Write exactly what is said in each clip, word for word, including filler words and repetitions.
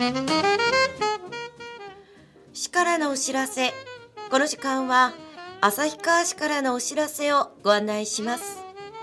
市からのお知らせ。この時間は旭川市からのお知らせをご案内します。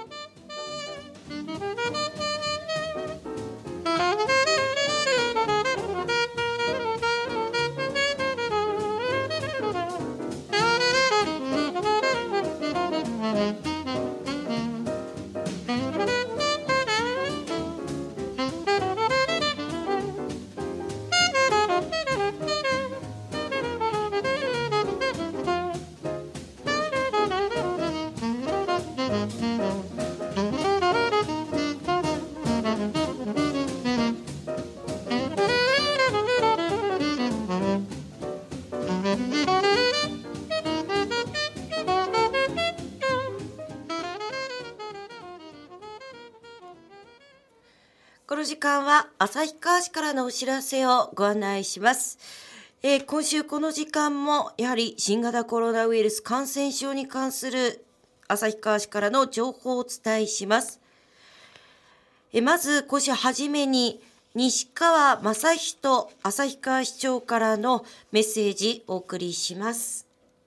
この時間は旭川市からのお知らせをご案内します。えー、今週この時間もやはり新型コロナウイルス感染症に関する旭川市からの情報をお伝えします。えー、まず今週初めに西川正人旭川市長からのメッセージをお送りします。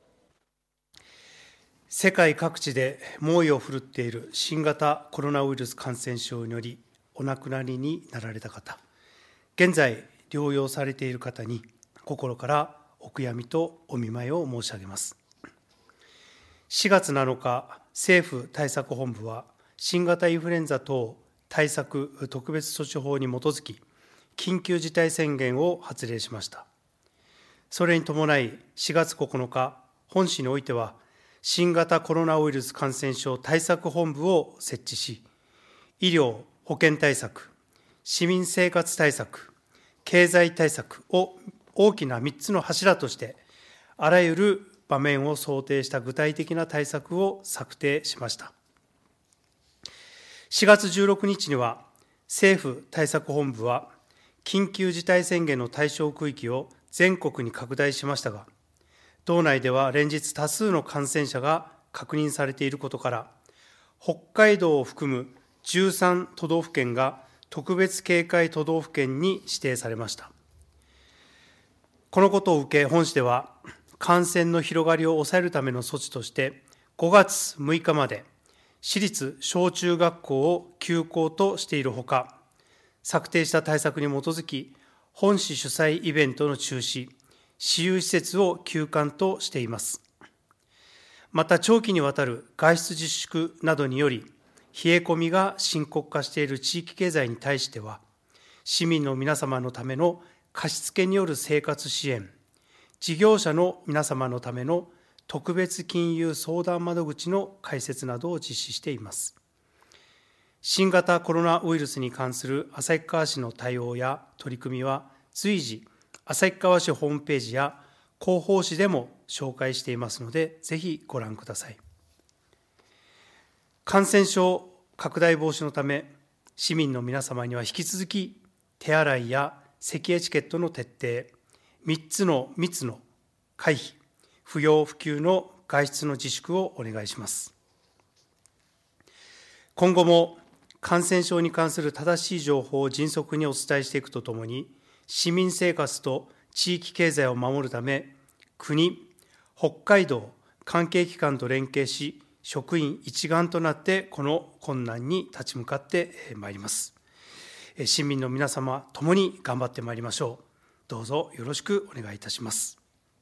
世界各地で猛威を振るっている新型コロナウイルス感染症によりお亡くなりになられた方、現在療養されている方に心からお悔やみとお見舞いを申し上げます。しがつなのか、政府対策本部は新型インフルエンザ等対策特別措置法に基づき緊急事態宣言を発令しました。それに伴いしがつここのか、本市においては新型コロナウイルス感染症対策本部を設置し、医療・保健対策、市民生活対策、経済対策を大きなみっつの柱として、あらゆる場面を想定した具体的な対策を策定しました。しがつじゅうろくにちには、政府対策本部は、緊急事態宣言の対象区域を全国に拡大しましたが、道内では連日多数の感染者が確認されていることから、北海道を含むじゅうさんとどうふけんが特別警戒都道府県に指定されました。このことを受け、本市では感染の広がりを抑えるための措置として、ごがつむいかまで私立小中学校を休校としているほか、策定した対策に基づき、本市主催イベントの中止、私有施設を休館としています。また、長期にわたる外出自粛などにより、冷え込みが深刻化している地域経済に対しては、市民の皆様のための貸付による生活支援、事業者の皆様のための特別金融相談窓口の開設などを実施しています。新型コロナウイルスに関する旭川市の対応や取り組みは、随時、旭川市ホームページや広報誌でも紹介していますので、ぜひご覧ください。感染症拡大防止のため、市民の皆様には引き続き、手洗いや咳エチケットの徹底、みっつの密の回避、不要不急の外出の自粛をお願いします。今後も感染症に関する正しい情報を迅速にお伝えしていくとともに、市民生活と地域経済を守るため、国、北海道、関係機関と連携し、職員一丸となってこの困難に立ち向かってまいります。市民の皆様ともに頑張ってまいりましょう。どうぞよろしくお願いいたします。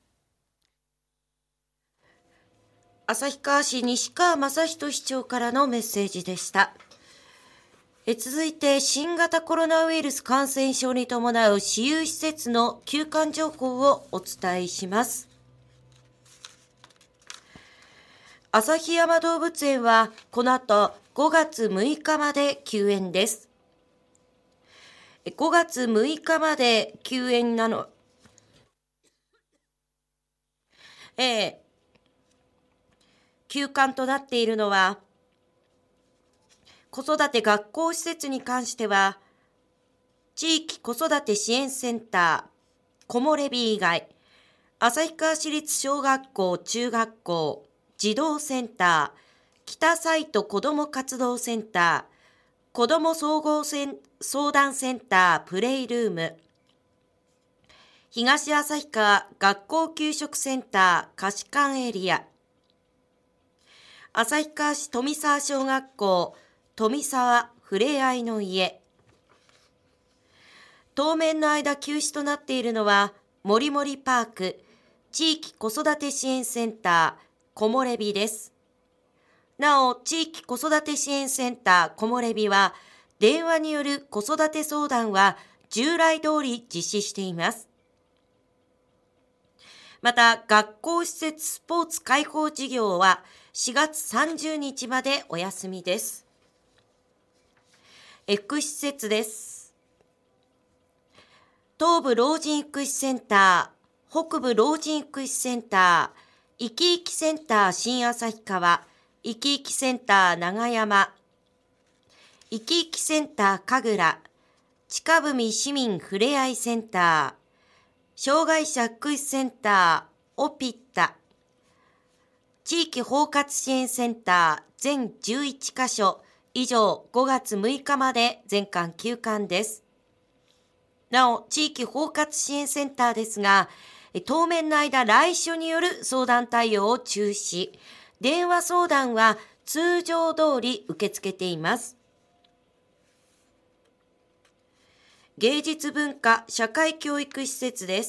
旭川市西川正人市長からのメッセージでした。え続いて、新型コロナウイルス感染症に伴う私有施設の休館情報をお伝えします。旭山動物園はこの後ごがつむいかまで休園です。ごがつむいかまで休園なの、えー、休館となっているのは、子育て学校施設に関しては、地域子育て支援センター、こもれび以外、旭川市立小学校・中学校、児童センター、北サイト子ども活動センター、子ども総合相談センタープレイルーム、 東旭川学校給食センター貸し館エリア、旭川市富沢小学校富沢ふれあいの家。当面の間休止となっているのは、もりもりパーク地域子育て支援センターこもれびです。なお、地域子育て支援センターこもれびは、電話による子育て相談は従来通り実施しています。また、学校施設スポーツ開放事業はしがつさんじゅうにちまでお休みです。福祉施設です。東部老人福祉センター、北部老人福祉センター、いきいきセンター新旭川、いきいきセンター長山、いきいきセンター神楽、近文市民ふれあいセンター、障害者福祉センターオピッタ、地域包括支援センター全じゅういちかしょ以上ごがつむいかまで全館休館です。なお、地域包括支援センターですが、当面の間来所による相談対応を中止、電話相談は通常通り受け付けています。芸術文化社会教育施設です。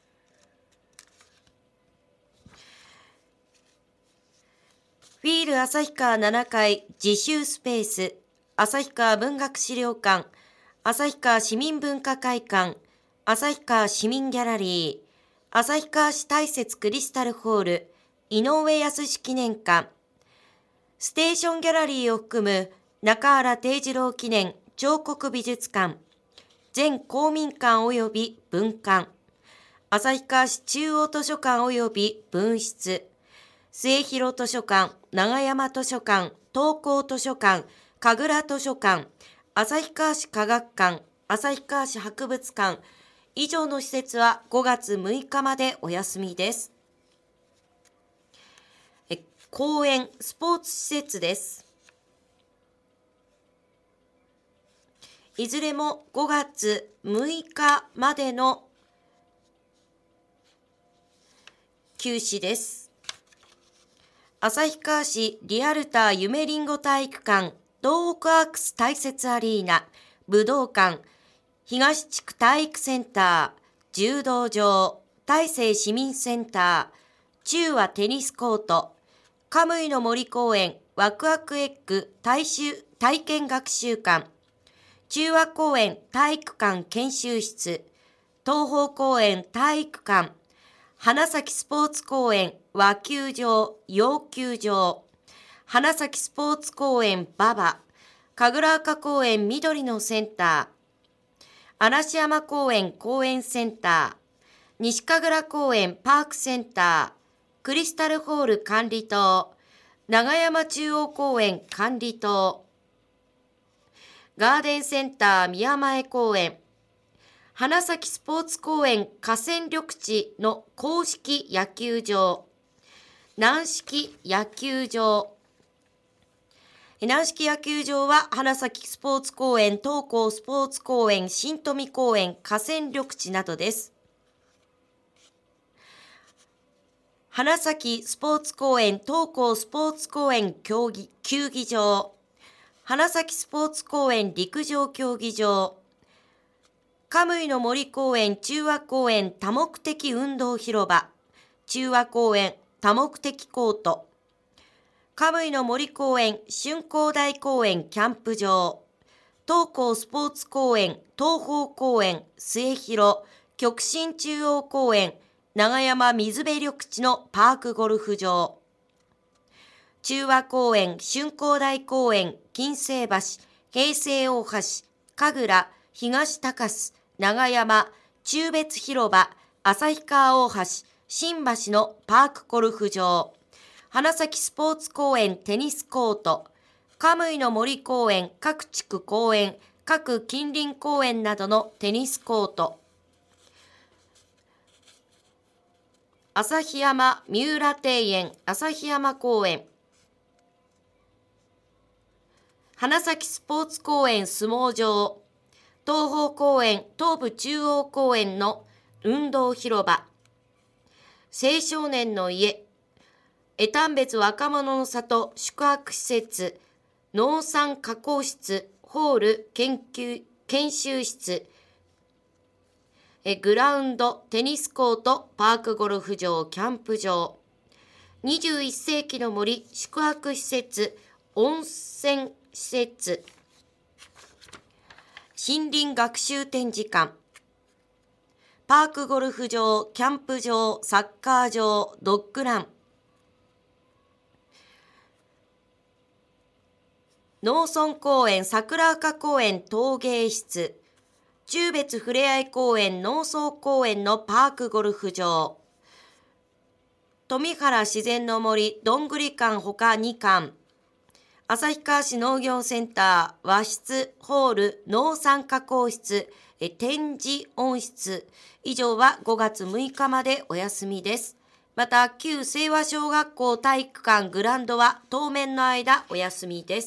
フィール旭川ななかい自習スペース、旭川文学資料館、旭川市民文化会館、旭川市民ギャラリー、旭川市大雪クリスタルホール、井上康記念館、ステーションギャラリーを含む中原定次郎記念彫刻美術館、全公民館及び分館、旭川市中央図書館及び分室、末広図書館、長山図書館、東高図書館、神楽図書館、旭川市科学館、旭川市博物館、以上の施設はごがつむいかまでお休みです。え公園、スポーツ施設です。いずれもごがつむいかまでの休止です。旭川市リアルター夢りんご体育館、東北アークス大雪アリーナ、武道館、東地区体育センター、柔道場、大成市民センター、中和テニスコート、カムイの森公園、ワクワクエッグ体習体験学習館、中和公園体育館研修室、東方公園体育館、花咲スポーツ公園和球場、洋球場、花咲スポーツ公園馬場、神楽坂公園緑のセンター、嵐山公園公園センター、西神楽公園パークセンター、クリスタルホール管理棟、長山中央公園管理棟、ガーデンセンター宮前公園、花咲スポーツ公園河川緑地の公式野球場、軟式野球場。軟式野球場は花咲スポーツ公園、東光スポーツ公園、新富公園、河川緑地などです。花咲スポーツ公園、東光スポーツ公園競技球技場、花咲スポーツ公園陸上競技場、カムイの森公園中和公園多目的運動広場、中和公園多目的コート、カムイの森公園春光台公園キャンプ場、東光スポーツ公園東方公園末広極真中央公園長山水辺緑地のパークゴルフ場、中和公園春光台公園金星橋平成大橋神楽東高洲長山中別広場旭川大橋新橋のパークゴルフ場、花咲スポーツ公園テニスコート、カムイの森公園各地区公園各近隣公園などのテニスコート、旭山三浦庭園旭山公園、花咲スポーツ公園相撲場、東方公園東部中央公園の運動広場、青少年の家、江丹別若者の里宿泊施設、農産加工室、ホール研究研修室、えグラウンド、テニスコート、パークゴルフ場、キャンプ場、にじゅういっ世紀の森宿泊施設、温泉施設、森林学習展示館、パークゴルフ場、キャンプ場、サッカー場、ドッグラン、農村公園、桜丘公園陶芸室、中別ふれあい公園、農村公園のパークゴルフ場、富原自然の森どんぐり館ほかに館、旭川市農業センター和室ホール農産加工室え展示温室、以上はごがつむいかまでお休みです。また旧清和小学校体育館グランドは当面の間お休みです。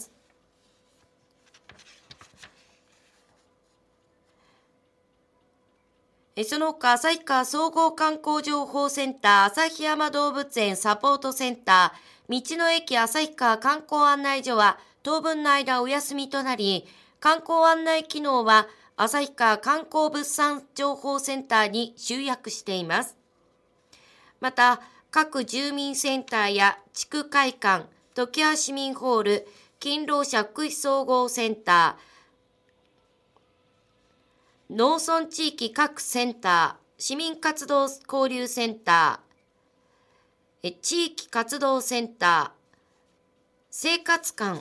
その他、旭川総合観光情報センター、旭山動物園サポートセンター、道の駅旭川観光案内所は当分の間お休みとなり、観光案内機能は旭川観光物産情報センターに集約しています。また、各住民センターや地区会館、常盤市民ホール、勤労者福祉総合センター、農村地域各センター、市民活動交流センター、地域活動センター、生活館、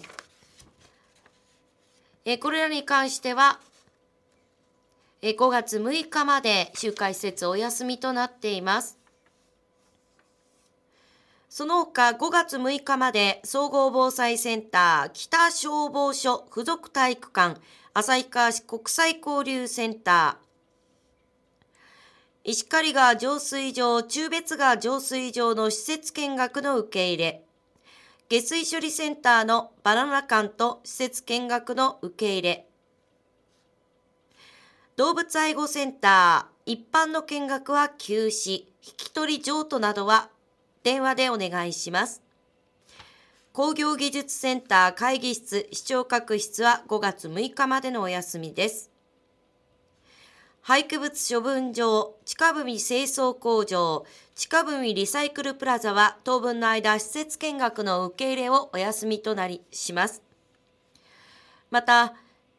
これらに関してはごがつむいかまで集会施設お休みとなっています。その他ごがつむいかまで総合防災センター、北消防署附属体育館、旭川市国際交流センター、石狩川浄水場、中別川浄水場の施設見学の受け入れ、下水処理センターのバナナ館と施設見学の受け入れ、動物愛護センター、一般の見学は休止、引き取り譲渡などは電話でお願いします。工業技術センター会議室、視聴覚室はごがつむいかまでのお休みです。廃棄物処分場、地下踏み清掃工場、地下踏みリサイクルプラザは当分の間施設見学の受け入れをお休みとなりします。また、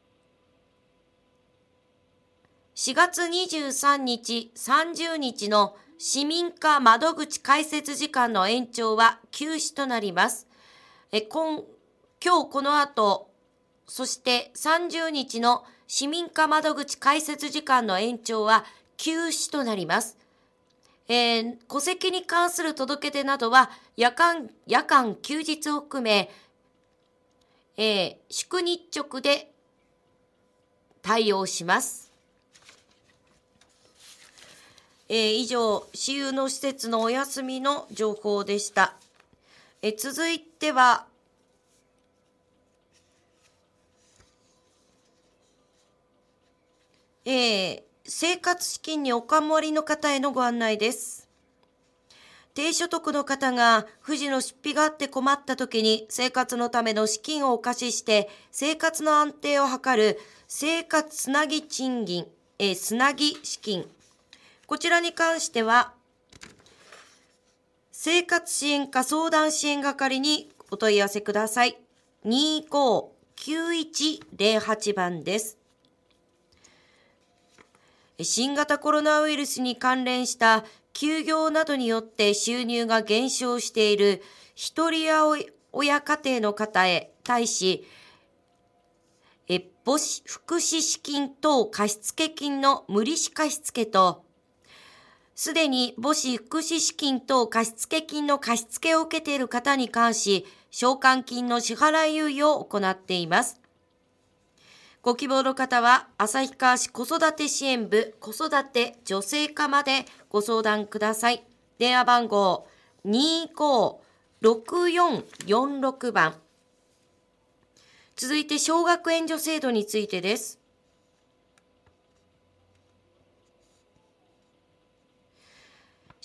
しがつにじゅうさんにち、さんじゅうにちの市民課窓口開設時間の延長は休止となります。え今今日この後、そしてさんじゅうにちの市民課窓口開設時間の延長は休止となります。えー、戸籍に関する届け出などは夜間、夜間休日を含め、えー、祝日直で対応します。えー、以上、私有の施設のお休みの情報でした。え続いては、えー、生活資金にお困りの方へのご案内です。低所得の方が不治の出費があって困った時に生活のための資金をお貸しして生活の安定を図る生活つなぎ賃金、えー、つなぎ資金。こちらに関しては、生活支援課相談支援係にお問い合わせください。にーごーきゅういちゼロはちばんです。新型コロナウイルスに関連した休業などによって収入が減少している一人親家庭の方へ対し、え母子福祉資金等貸付金の無利子貸付と、すでに母子福祉資金等貸付金の貸付を受けている方に関し、償還金の支払い猶予を行っています。ご希望の方は、旭川市子育て支援部子育て女性課までご相談ください。電話番号 にーごーろくよんよんろく 番。続いて、小学援助制度についてです。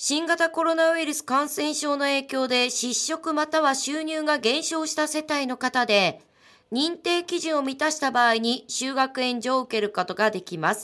新型コロナウイルス感染症の影響で失職または収入が減少した世帯の方で、認定基準を満たした場合に就学援助を受けることができます。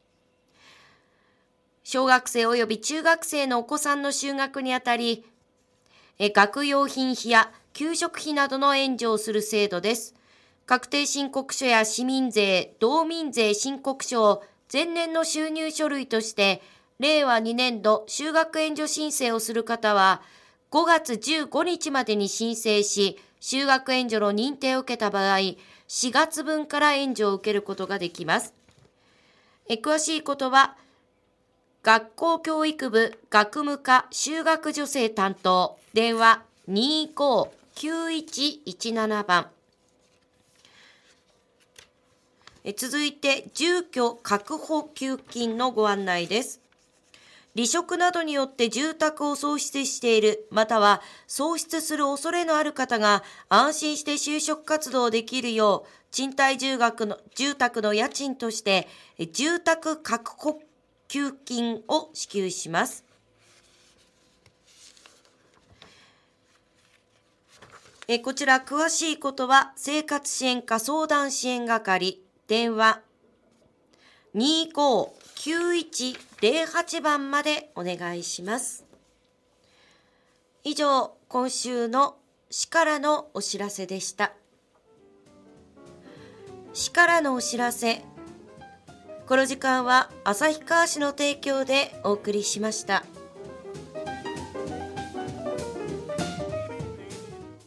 小学生及び中学生のお子さんの就学にあたり、え学用品費や給食費などの援助をする制度です。確定申告書や市民税、道民税申告書を前年の収入書類として、れいわにねんど就学援助申請をする方は、ごがつじゅうごにちまでに申請し、就学援助の認定を受けた場合、しがつぶんから援助を受けることができます。え詳しいことは、学校教育部学務課就学助成担当、電話にーごーきゅういちいちななばん。え続いて、住居確保給付金のご案内です。離職などによって住宅を喪失している、または喪失する恐れのある方が安心して就職活動できるよう、賃貸住宅の住宅の家賃として住宅確保給付金を支給します。えこちら詳しいことは生活支援課相談支援係、電話にーごーきゅういちぜろはちばんまでお願いします。以上、今週の市からのお知らせでした。市からのお知らせ。この時間は旭川市の提供でお送りしました。